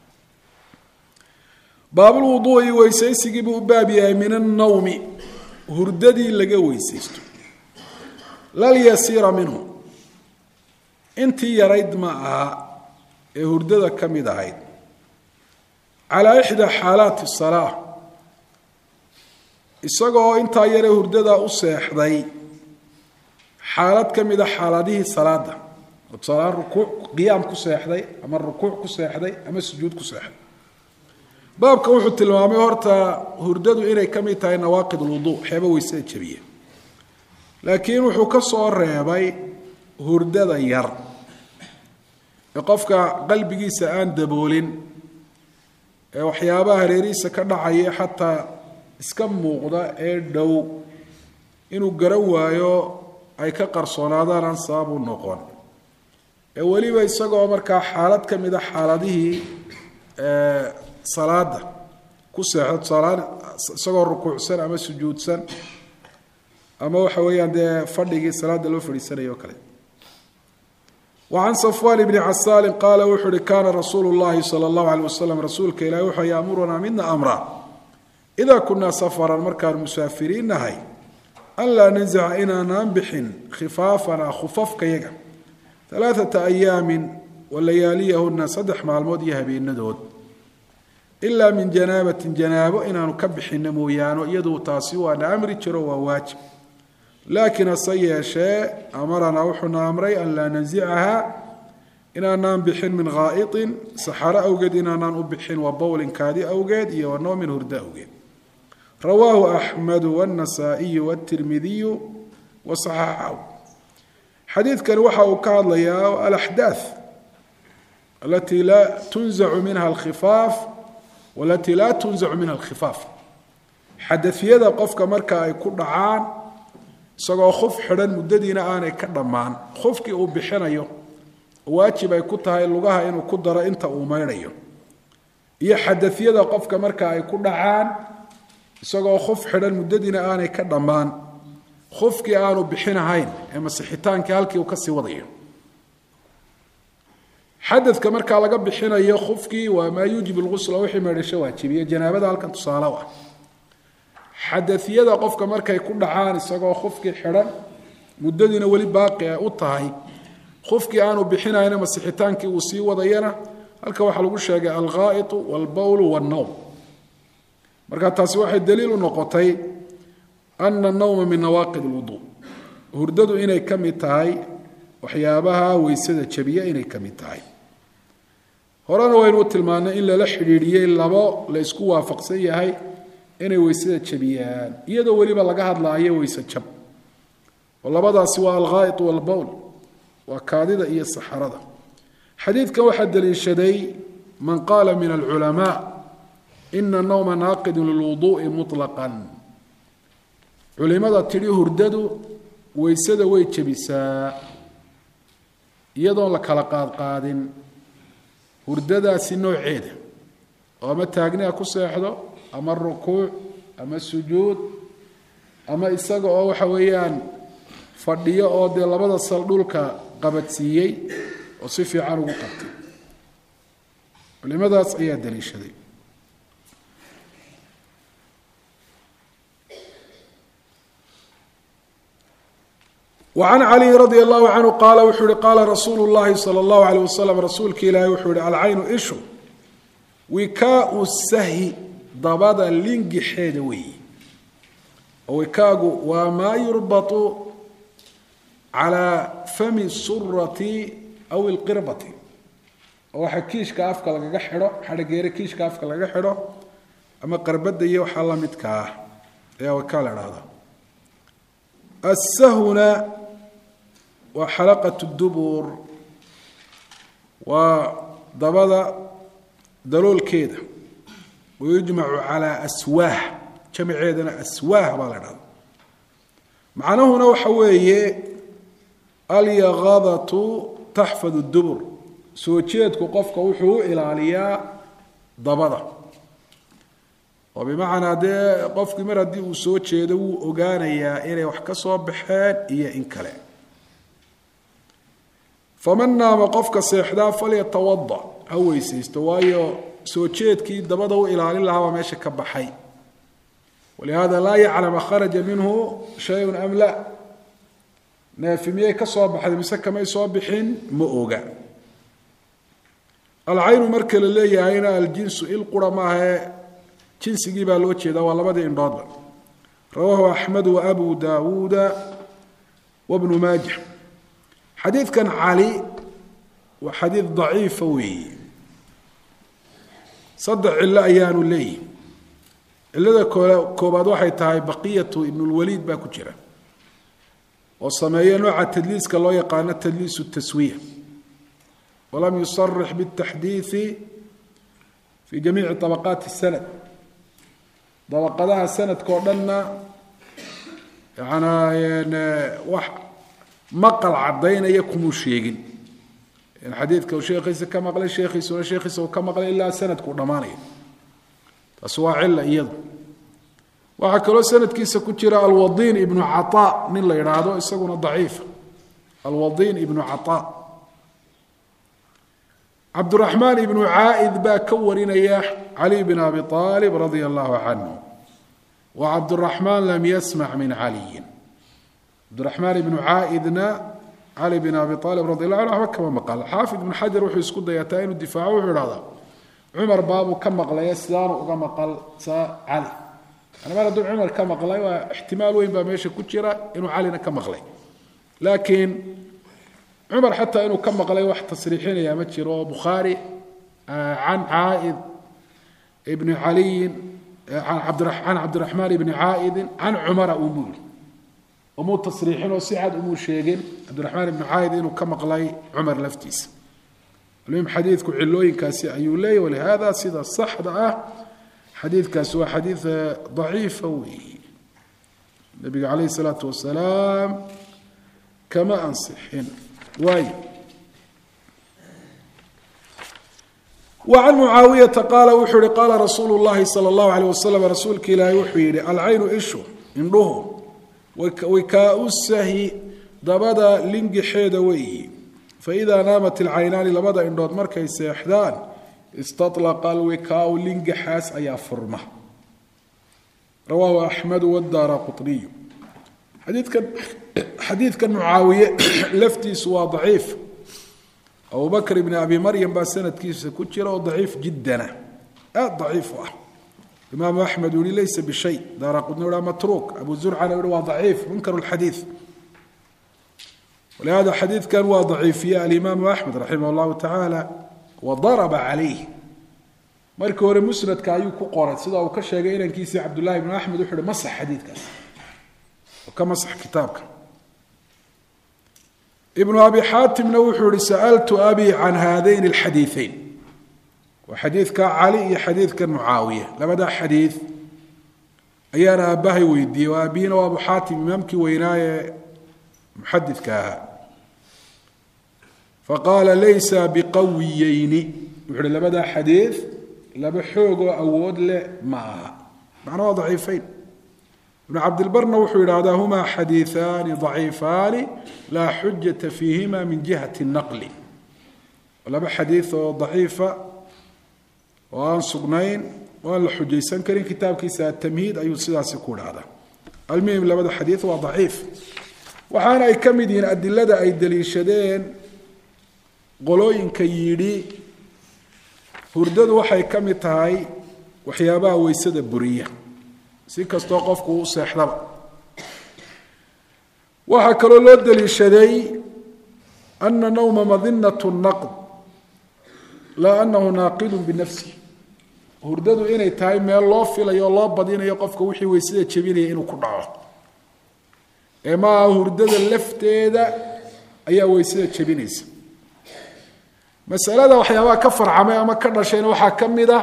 باب الوضوء ويسيسي بابي من النوم هرددي لغا ويسيستو لا ليسير منه انت يريد معها هردده كميد هيد على احدى حالات الصلاه isagoo inta yare hurdada u seexday xaalad kamid ah xaaladihi salaada oo salaad rukuuc qiyaam ku seexday ama rukuuc ku seexday ama sujuud ku seexday بابك وحو تلمامي هورتا هرددو إنay kamid tahay نواقض الوضوء xeeba weysada jabiye laakiin wuxuu ka soo reebay hurdada yar ee qofka qalbigiisa aan daboolin ee waxyaabaha hareeriisa ka dhacaya xataa iska muuqda ee dhow inuu garan waayo ay ka qarsoonaadaan aan sabab u noqon ee waliba isagoo markaa xaalad kamid ah xaaladihii ee صلاة كسر صلاة صغر ركوع سن أما سجود سن أما وحوي عند فرد صلاة لو فرد سنة يوكله وعن صفوان بن عسال قال وحر كان رسول الله صلى الله عليه وسلم رسول كلا وحي يأمرنا منا أمرا إذا كنا سفرا مركان مسافرين نهي أن لا ننزع إنا ننبح خفافنا خفاف كيغا ثلاثة أيام ولياليهن صدح مع الموت يهبي الندود إلا من جنابة جنابة إنا نكبح النمويان ويدو تاسيوا نأمر تروا واجب لكن الصي شيء أمرنا وحنا أمري أن لا ننزعها إنا ننبح من غائط سحر أوجد إنا ننبح وبول كادي أوجد ونوم من هرد أوجد رواه أحمد والنسائي والترمذي وصححه حديث كان وحا كان ليا الأحداث التي لا تنزع منها الخفاف والتي لا تنزع منها الخفاف حدث يدا قفك مركا أي كل عام سقى خف حرن مددنا أنا كدمان خفك أو بحنايو واجب أي كتها اللغة إنه قدر أنت أميريو هي حدث يدا قفك مركا أي كل عام سقى خف حرن مددنا أنا كدمان خفك أنا بحناهين أما صحتان كالكي وكسي وضيه حدث كمركا لغا بخينايو خفكي وما يوجب الغسل وحي ميرشو واجبيه جنابه halkan tusaale waa xadathiyada qofka markay ku dhacaan isagoo khufki xiran mudadina wali baaqi ah u tahay khufki aanu bixinayna masixitaankii uu sii wadayana halka waxa lagu sheegay al-ghaa'it wal-bawl wan-nawm marka taasi waxay daliil u noqotay anna an-nawm min nawaqid al-wudu hurdadu inay kamid tahay waxyaabaha weysada jabiya inay kamid tahay horana waynu tilmaanay in la xiriiriyay labo la isku waafaqsan yahay inay weysada jabiyaan iyadoo waliba laga hadlaayo weysa jab walabadaasi waa al-ghaa'it wal-bawl wa kaadida iyo saxarada xadiidka waxa daliishaday man qala min al-ulama inna an-nawma naqid lil-wudu'i mutlaqan culimada tiri hurdadu weysada way jabisaa iyadoo la kala qaad qaadin hurdadaasi nooceeda oo ama taagniga ku seexdo ama rukuuc ama sujuud ama isaga oo waxa weeyaan fadhiyo oo de labada sal dhulka qabadsiiyay oo si fiican ugu qabtay culimadaas ayaa daliishaday وعن علي رضي الله عنه قال وحوري قال رسول الله صلى الله عليه وسلم رسولك إلهي وحوري العين إيشو وكاء السهي ضبادا لنج حيدوي وكاء وما يربط على فم السرة أو القربة وحكيش كافك لغا خيرو حرغيره كيش كافك لغا خيرو أما قربة دي وحا لا مدكا يا وكاله هذا السهنة وحلقة الدبر وضبضة دلول كيده ويجمع على أسواه جمع عيدنا أسواه بالرد معناه هنا وحويه اليغاضة تحفظ الدبر سوتشيتك قفك وحو إلى عليا ضبضة وبمعنى ده قفك مرة وسوتشيده وغانيا إلي وحكا صوبحان إيا إنكالي فمن نام قفك سيحدا فليتوضأ هو يستوايو سوتشيتك دبضه إلى الله وماشي كبحي ولهذا لا يعلم خرج منه شيء أم لا نافميه كصوبح هذا مسكة ما يصوبحين مؤوغا العين مركل اللي هنا الجنس القرى ما هي جنس جيبا لوتشي ده والله بدي إنضاد رواه أحمد وأبو داود وابن ماجه حديث كان علي وحديث ضعيف وي صدع إلا أيان لي إلا ذا كوباد واحد تاعي بقية ابن الوليد باكو جرا والصمايا نوع التدليس كالله يقانا التدليس التسوية ولم يصرح بالتحديث في جميع طبقات السند طبقاتها السند كورنا يعني واحد مقل عضينا يكون شيئين الحديث كو شيخيس كما قال الشيخيس ولا شيخيس وكما قال إلا سند كورنماني تسوى علة إيضا وحكروا سند كيسا كتيرا الوضين ابن عطاء من اللي يرادو يساقون ضعيف الوضين ابن عطاء عبد الرحمن ابن عائذ با كورين إياه علي بن أبي طالب رضي الله عنه وعبد الرحمن لم يسمع من علي عبد الرحمن بن عائدنا علي بن أبي طالب رضي الله عنه كما مقال حافظ بن حجر وحي اسكو دياتين الدفاع وحي عمر بابو كما قال يسلان وكما قال سا علي أنا ما ندون عمر كما قال واحتمال وين باميش كتيرة إنه علينا كما قال لكن عمر حتى إنه كما قال واحد تصريحين يا متشيرو بخاري عن عائد ابن علي عن عبد عن عبد الرحمن بن عائد عن عمر أمور أمور تصريحين وسعد أمور شيئين عبد الرحمن بن عائد إنه كما قال عمر لفتيس المهم حديث علوين كاسي أيولي ولهذا سيدا الصح ده حديث كاسوا حديث ضعيف وي النبي عليه الصلاة والسلام كما أنصحين واي وعن معاوية قال وحري قال رسول الله صلى الله عليه وسلم رسولك لا يحيي العين إيشو إنه وكاء السهي دبدا لنج حيد وي فإذا نامت العينان لبدا إندود مركي سيحدان استطلق الوكاء لنج حاس أيا فرمة رواه أحمد والدار قطني حديث كان حديث كان معاوية لفتي سوا ضعيف أبو بكر بن أبي مريم بسنة كيس كتيرة ضعيف جدا آه ضعيف الإمام أحمد يقول ليس بشيء دار قطني ولا متروك أبو زرعة يقول ضعيف منكر الحديث ولهذا حديث كان ضعيف يا الإمام أحمد رحمه الله تعالى وضرب عليه مركو ور مسند كايو كقرات سدا او كشيغay inankiisi Abdullah ibn Ahmed wuxuu masax xadiidkaas oo ka masax kitaabka ابن ابي حاتم wuxuu سألت ابي عن هذين الحديثين وحديث كعلي حديث كمعاويه لبدا حديث ايانا باهي ويدي وابينا وابو حاتم امامكي وينايه محدث كها فقال ليس بقويين وحول لبدا حديث لبا خوغو اود له ما معناه ضعيفين ابن عبد البر وحول هذا هما حديثان ضعيفان لا حجة فيهما من جهة النقل ولبا حديث ضعيفة وان سقنين وان الحجيسان كرين كتاب كيسا التمهيد أي سيداس يقول هذا المهم لبدا حديث ضعيف وحانا أي كمدين أدلة أي دليشدين قولوين كييري هردد waxay kamid tahay waxyaabaha weysada buriya si kasto qofku uu seexdaba waxa kale loo daliishaday anna nawma madinatu an-naqd la annahu naqid bi nafsi hurdadu inay tahay meel loo filayo loo badinayo qofka wixii weysada jabinaya inuu ku dhaco ee ma hurdada lafteeda ayaa weysada jabinaysa مسألة وحياة كفر عمي أما كنا شيء وحا كمدة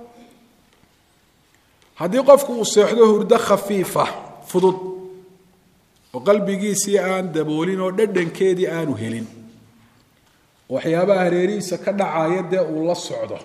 هذه قفك وصيحده هردة خفيفة فضل وقلبي جيسي آن دبولين وددن كيدي آن وهلين وحياة هريري سكنا عايدة والله الصعدة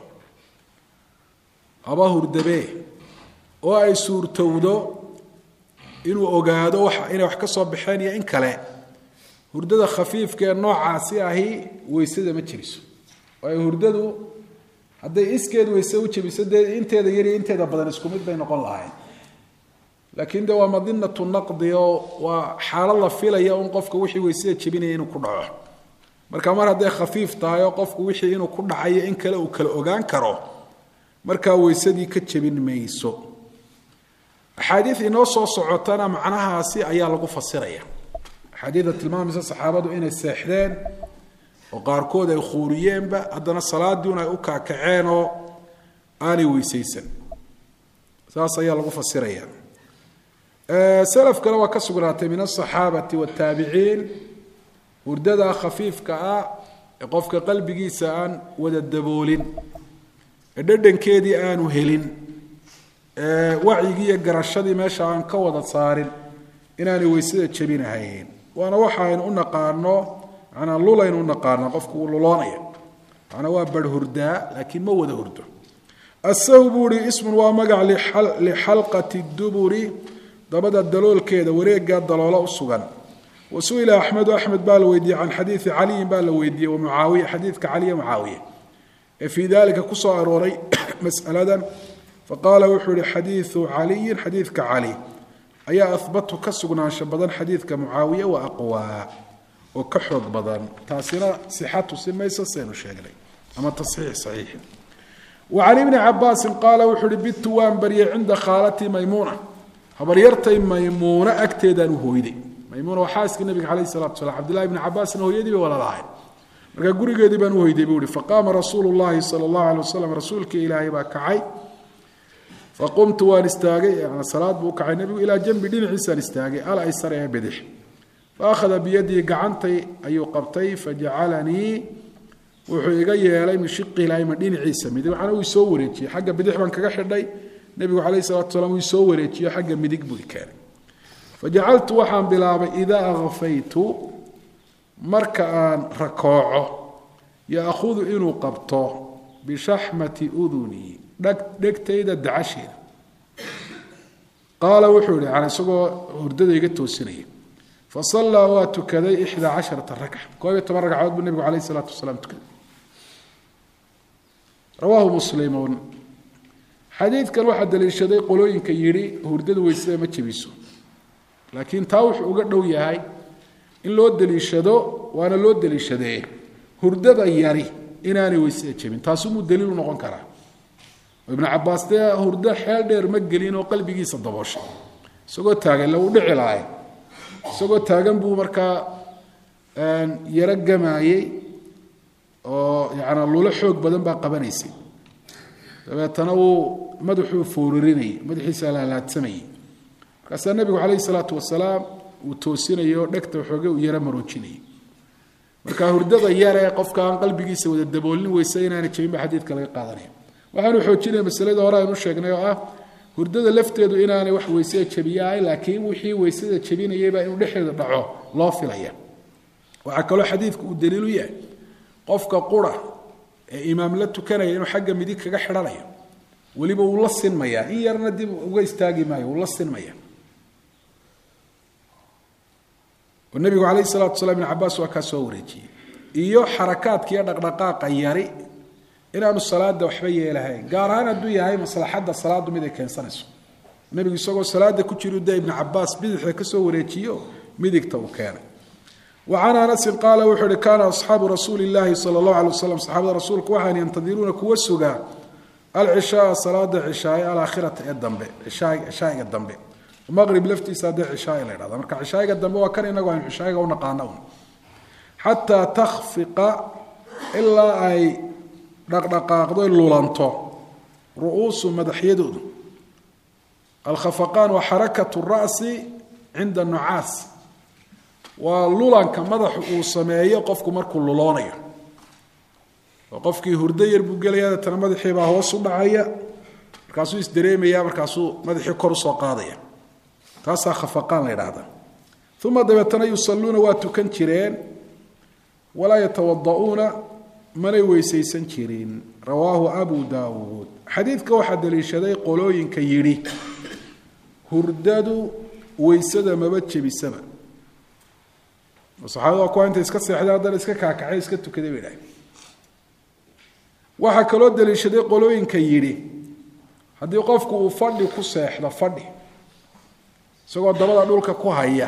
أبا هردة بيه وأي سور تودو إنو أقادو وحا إنو وحكا صبحاني إن كلا هردة خفيف كان نوع عاسية هي ويسيدة متشريسو way hurdadu haday iskeed weyse u jabiso inteeda yari inteeda badan isku mid bay noqon lahayn laakiin de waa madinatu naqdi waa xaalad la filayo in qofka wixii weysada jabinaya inuu ku dhaco marka mar haday khafiif tahay qofku wixii inuu ku dhacayo in kale uu kala ogaan karo marka weysadii ka jabin mayso xadiis inoo soo socotana macnahaasi ayaa lagu fasiraya xadiida tilmaamisa saxaabadu inay seexdeen وقاركود أي خوريين با أدنى صلاة دون أي أكا كعينو آني ويسيسن ساسا يالغو فسيريا أه سلف كلاوا كسقنات من الصحابة والتابعين ورددا خفيف كا يقفك قلبي جيسان ودا الدبولين الدردن كيدي آنو هلين أه وعيقية قرشدي ماشا عن كوضة صارين إناني ويسيدة تشبين هايين وانا وحاين قلنا قارنو أنا لولا إنه نقارن قفك ولولانية أنا وابد هردا لكن ما وده هردا السوبوري اسم ومقع لحل لحلقة الدبوري ضبط الدلول كذا وريق قاد دلالة الصغن وسئل أحمد أحمد بالويدي عن حديث علي بالويدي ومعاوية حديث كعلي ومعاوية في ذلك قصة أروري مسألة faqaala wuxuu yihi xadiidu caliyin xadiidka cali ayaa ahbatu ka sugnaansho badan xadiidka mucaawiya wa aqwaa oo ka xoog badan taasina sixa tusi mayso seenu sheegnay ama tasxiix saxiix وعن ابن عباس قال وحر بت وان بري عند خالتي ميمونة habaryartay maymuuna agteedaan u hooyday maymuuna waa xaaskii nabiga calayhi salaatu wasalaam cabdullahi ibni cabbaasna hooyadii bay wala lahayn markaa gurigeedii baan u hoyday buu ihi faqaama rasuulu llahi sala allahu alay wasalam rasuulkii ilaahay baa kacay faqumtu waan istaagay yani salaad buu u kacay nebigu ilaa janbi dhinaciisaan istaagay al aysar ee bidix faakhada biyadii gacantay ayuu qabtay fajacalanii wuxuu iga yeelay min shiqi ilayma dhinaciisa midig waxaana uu soo wareejiyey xagga bidix baan kaga xidhay nebigu calayhi salaatu wasalaam uu soo wareejiyo xagga midig buu keenay fajacaltu waxaan bilaabay idaa akfaytu marka aan rakooco yaakhudu inuu qabto bishaxmati udunii dhegtayda dacasheeda qaala wuxuu yihi yani isagoo hurdada iga toosinaya fasallaa waa tukaday ixdaa casharata rakca koob iyo toban ragcadood buu nebigu calayhi salaatu wasalaam tukaday rawaahu muslimuun xadiidkan waxaa daliishaday qolooyinka yidhi hurdadu weysada ma jebiso laakiin taa wuxuu uga dhow yahay in loo daliishado waana loo daliishadee hurdada yari inaanay weysada jebin taasumuu daliilu noqon karaa ibnu cabaas dee hurdo xeel dheer ma gelin oo qalbigiisa dabooshay isagoo taagan lagu dhici lahay isagoo taagan buu markaa yaro gamaayey oo yana lulo xoog badan baa qabanaysay dabeetana uu madaxuu foorarinayay madaxiisa laalaadsamayay markaasaa nebigu calayhi salaatu wasalaam uu toosinayo dhegta waxooga uu yaro maroojinayay marka hurdada yare qofka aan qalbigiisa wada daboolin weysa inaanay jebin ba xadiidka laga qaadanaya waxaanu xoojinaya masalada hore aynu sheegnay oo ah hurdada lafteedu inaanay wax weysada jebiyahay laakiin wixii weysada jebinayayba inuu dhexeeda dhaco loo filaya waxaa kaloo xadiidku uu daliilu yahay qofka qura ee imaam la tukanaya inuu xagga midig kaga xidhanayo weliba uu la sinmayaa in yarna dib uga istaagi maayo uu la sinmaya oo nebigu calayhi salaatu wasalaam ibn cabbaas waa kaa soo wareejiyey iyo xarakaadka iyo dhaqdhaqaaqa yari inaanu salaada waxba yeelahayn gaar ahaan hadduu yahay maslaxadda salaadu mid ay keensanayso nebigu isagoo salaada ku jiru dee ibnu cabbaas bidixda ka soo wareejiyo midigta uu keenay وعن أنس قال وحر كان أصحاب رسول الله صلى الله عليه وسلم صحابة رسولك وحن ينتظرون كوسجا العشاء صلاة العشاء على آخرة الدنبه عشاء عشاء الدنبه المغرب لفتي صلاة عشاء إلى هذا مركع عشاء الدنبه وكان ينقوا عن عشاء ونقانون حتى تخفق إلا أي دقدقاق ذو اللولانتو رؤوس مدحيدود الخفقان وحركة الرأس عند النعاس waa lulanka madaxu uu sameeyo qofku markuu luloonayo oo qofkii hurdo yar buu gelaya tan madaxii baa hoos u dhacaya markaasuu isdareemaya markaasuu madaxii kor u soo qaadaya taasaa khafaqaan la yidhaahdaa uma dabeetana yusalluuna waa tukan jireen walaa yatawada'uuna manay weysaysan jirin rawaahu abu daawuud xadiidka waxaa daliishaday qolooyinka yidhi hurdadu weysada maba jebisaba saxaabada waa kuwa inta iska seexday haddana iska kaakacay iska tukaday bay dhahay waxaa kaloo daliishaday qolooyinka yidhi haddii qofku uu fadhi ku seexdo fadhi isagoo dabada dhulka ku haya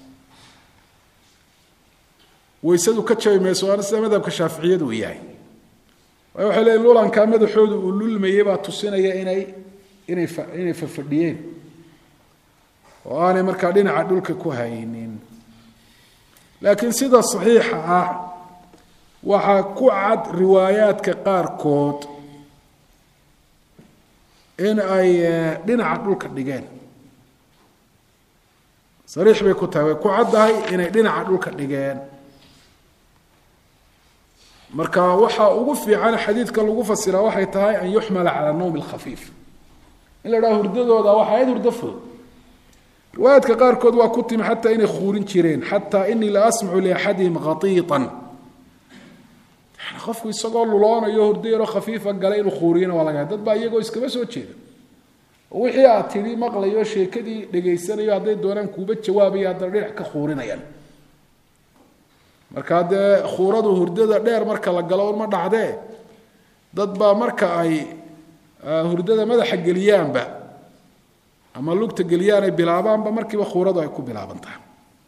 weysadu ka jabi mayso waana sida madhabka shaaficiyadu uu yahay waayo waxay leeyihin lulankaa madaxoodu uu lulmayay baa tusinaya inay inay inay fafadhiyeen oo aanay markaa dhinaca dhulka ku haynin laakiin sida saxiixa ah waxaa ku cad riwaayaadka qaarkood in ay dhinaca dhulka dhigeen sariix bay ku tahay way ku caddahay inay dhinaca dhulka dhigeen marka waxaa ugu fiican xadiidka lagu fasiraa waxay tahay an yuxmala cala nawm alkhafiif in la dhaha hurdadooda waxa ayd hurdo fudud riwaayaadka qaarkood waa ku timi xataa inay khuurin jireen xataa inii la asmacu liaxadihim khatiitan qofku isagoo luloonayo hurdo yaroo khafiifa galay inuu khuuriyana waa laga dad baa iyagoo iskaba soo jeeda oo wixii aad tidhi maqlayo sheekadii dhegaysanayo hadday doonaan kuuba jawaabayo haddana dhinac ka khuurinayaan markaa dee khuuradu hurdada dheer marka la galo ma dhacdee dad baa marka ay hurdada madaxa geliyaanba ama lugta geliyaan ay bilaabaanba markiiba khuuradu ay ku bilaaban tahay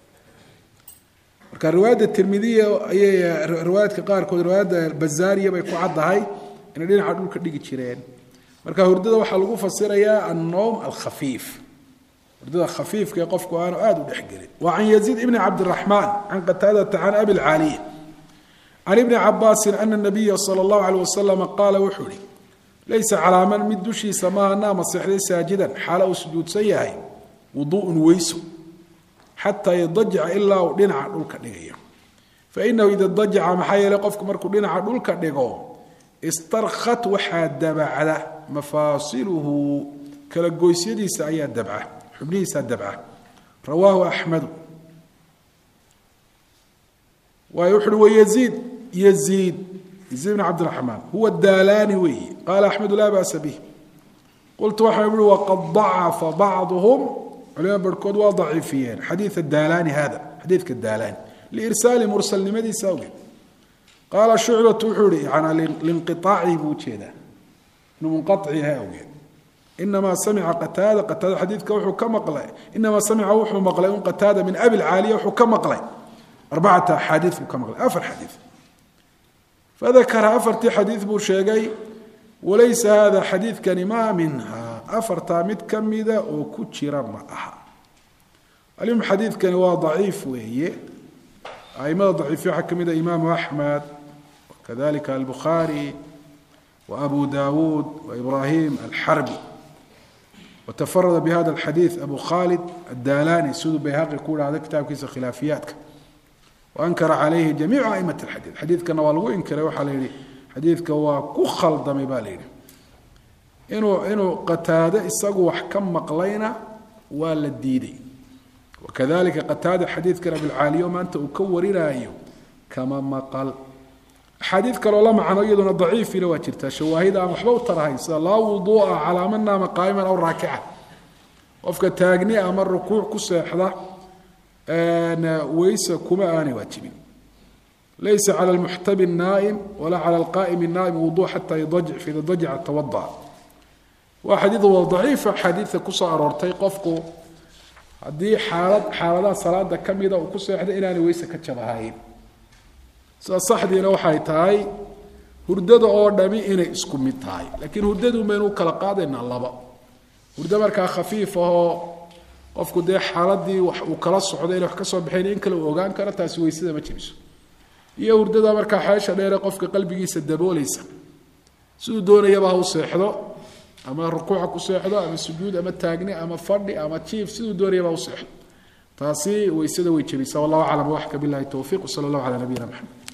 marka riwaayadda tirmidiya ayay riwaayadka qaarkood riwaayadda bazaariya bay ku caddahay inay dhinaca dhulka dhigi jireen marka hurdada waxaa lagu fasirayaa annowm alkhafiif hurdada khafiifka ee qofku aanu aada u dhexgelin wa can yaziid ibni cabdiraxmaan can qataadata can abi lcaaliya can ibni cabaasin ana nabiya sala allahu caleyh wasalama qaala wuxuu ihi laysa calaa man mid dushiisa maaha naama seexday saajidan xaala uu sujuudsan yahay wuduu'un weyso xataa yadajaca ilaa uu dhinaca dhulka dhigayo fainahu ida dajaca maxaa yeelay qofku markuu dhinaca dhulka dhigo istarkat waxaa dabacda mafaasiluhu kala goysyadiisa ayaa dabca xubnihiisaa dabca rawaahu axmedu waayo wuxu uhi wayaziid yaziid yaziid bn cabdiraxmaan huwa daalaani weeye qaala axmedu laa ba'sa bih qultu waxaa uhi waqad dacafa bacduhum culimada barhkood waa daciifiyeen xadiida daalaani hada xadiidka daalaani liirsaali mursalnimadiisa awgeed qaala shucbatu wuxuu ihi yanaa linqiaacihi buu ujeedaa inuu munqaic yahay awgeed inamaa samica qataada qataada xadiidka wuxuu ka maqlay inamaa samica wuxuu maqlay un qataada min abi lcaaliya wuxuu ka maqlay arbacata axaadiid buu ka maqlay afar xadiid fadakara afartii xadiid buu sheegay walaysa hada xadiidkani maa minha afartaa mid ka mida oo ku jira ma aha alim xadiidkani waa daciif weeye aimada daciifiya waxaa ka mid a imaamu axmed wakadalika albukhaari wa abu dawuud wa ibrahim alxarbi watafarada bihada alxadiid abu khalid addalani siduu bayhaqi ku dhahda kitaabkiisa khilaafiyaadka waankara calayhi jamiicu aimati alxadiid xadiidkana waa lagu inkiray waxaa la yihi xadiidka waa ku khaldamay baa la yidhi inuu inuu qataado isagu wax ka maqlayna waa la diiday wakadalika qataada xadiidkan abilcaaliyo maanta uu ka warinaayo kama maqal axaadiid kaloo la macno iyaduna daciifina waa jirtaa shawaahid aan waxba u tarahayn sida laa wuduu'a calaa man naama qaa'iman aw raakican qofka taagni ama rukuuc ku seexda weyse kuma aanay waajibin laysa cala almuxtabi naa'im walaa cala alqaa'imi naa'im wuduu xataa yadajic faida dajaca tawada'a waa xadiid waa daciifa xadiidka kusoo aroortay qofku haddii xaalad xaaladaha salaada ka mida uu ku seexday inaanay weyse ka jabahayn sida saxdiina waxay tahay hurdada oo dhami inay isku mid tahay laakiin hurdadu baynu u kala qaadaynaa laba hurdo markaa khafiif ahoo qofku dee xaaladii wax uu kala socdo inay wax ka soo baxayn in kale uu ogaan karo taasi weysada ma jebiso iyo hurdada markaa xeesha dheere qofka qalbigiisa daboolaysa siduu doonayaba ha u seexdo ama rukuuca ku seexdo ama sujuud ama taagni ama fadhi ama jiif siduu doonayaba ha u seexdo taasi weysada way jebisaa wallahu aclam waxka billahi towfiiq sala allahu calaa nabiyina maxamed